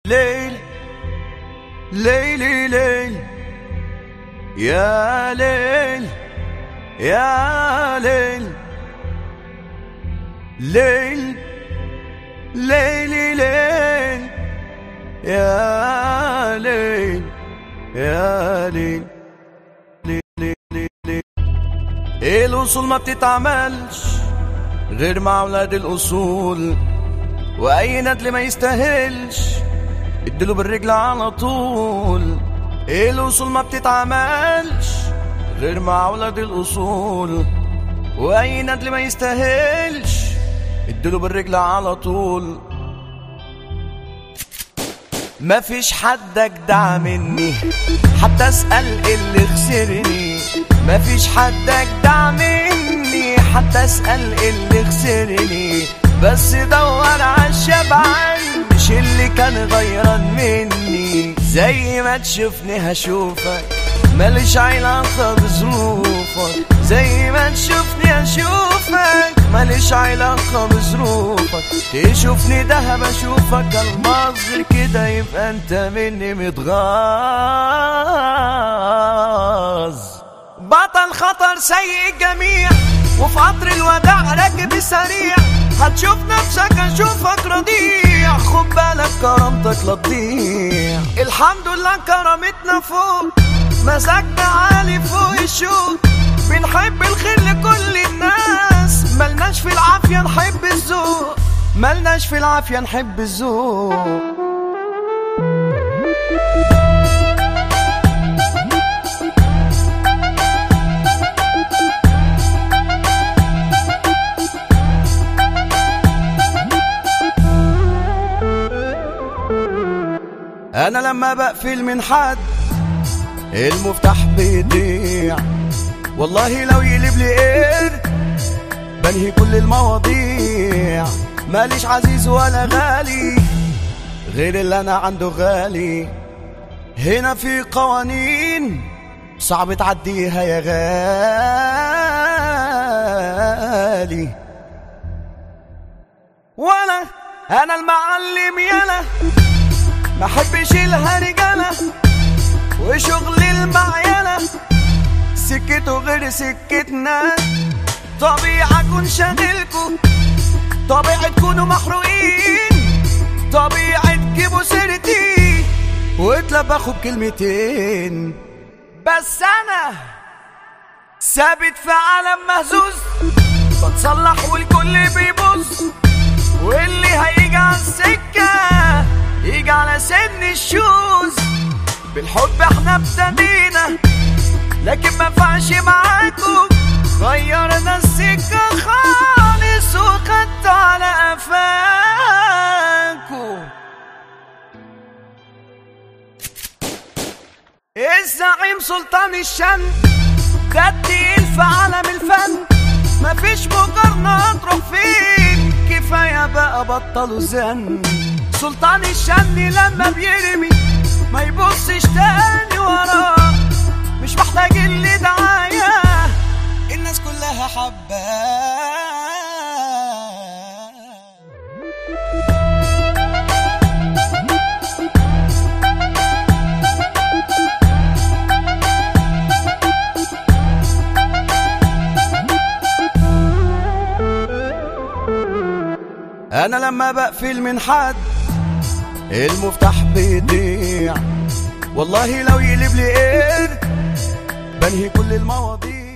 ليل ليلي ليل يا ليل يا ليل ليل ليلي ليل يا ليل يا ليل الأصول ما بتتعملش غير مع أولاد الأصول، وأي ندل ما يستاهلش اديله بالرجل على طول. الأصول ما بتتعملش غير مع أولاد الأصول، وأي ندل ما يستاهلش اديله بالرجل على طول. مفيش حد أجدع مني حتى أسأل اللي خسرني، مفيش حد أجدع مني حتى أسأل اللي خسرني، بس دور عالشبعان مش اللي كان غيران مني. زي ما تشوفني هشوفك ماليش علاقة بظروفك، زي ما تشوفني هشوفك ماليش علاقة بظروفك. تشوفني دهب اشوفك الماظ، غير كده يبقى انت مني متغاظ. بطل خطر سيء الجميع وفي قطر الوداع راكب سريع، هتشوف نفسك هشوفك رضيع، خد بالك كرامتك لا تضيع. الحمد لله كرامتنا فوق، مزاجنا عالي فوق الشوق، بنحب الخير لكل الناس، ملناش في العافية نحب الذوق، ملناش في العافية نحب الذوق. أنا لما بقفل من حد المفتاح بيضيع، والله لو يقلب لي قرد بنهي كل المواضيع. ماليش عزيز ولا غالي غير اللي أنا عنده غالي، هنا في قوانين صعب تعديها يا غالي. ولا أنا المعلم يلا ما حبش الهرجلة وشغل المعيلة، سكته غير سكتنا، طبيعي اكون شاغلكوا، طبيعي تكونوا محروقين، طبيعي تجيبوا سيرتي واتلبخوا بكلمتين. بس انا ثابت في عالم مهزوز، بتصلح والكل بيبص، واللي هيجي على السكة يجي على سن الشوز. بالحب احنا ابتدينا لكن ما ينفعش معاكم، غيرنا السكة خالص وخدت على قفاكم. الزعيم سلطان الشن ده التقيل في عالم الفن، مفيش مقارنة تروح فين، كفاية بقى بطلوا زن. سلطان الشن لما بيرمي ما يبصش تاني وراه، مش محتاج اللي دعاية، الناس كلها حباه. أنا لما بقفل من حد المفتاح بيضيع، والله لو يقلب لي قرد بنهي كل المواضيع.